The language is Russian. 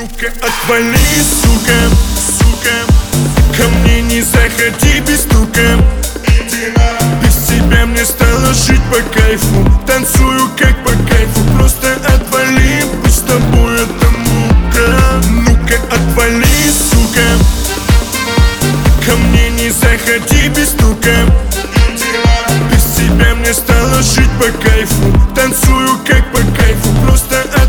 Ну-ка отвали, сука, сука, ко мне не заходи без стука. Без тебя мне стало жить по кайфу. Танцую как по кайфу, просто отвали, будь с тобой это мука. Ну-ка отвали, сука, ко мне не заходи без стука. Без тебя мне стало жить по кайфу. Танцую как по кайфу, просто отвали.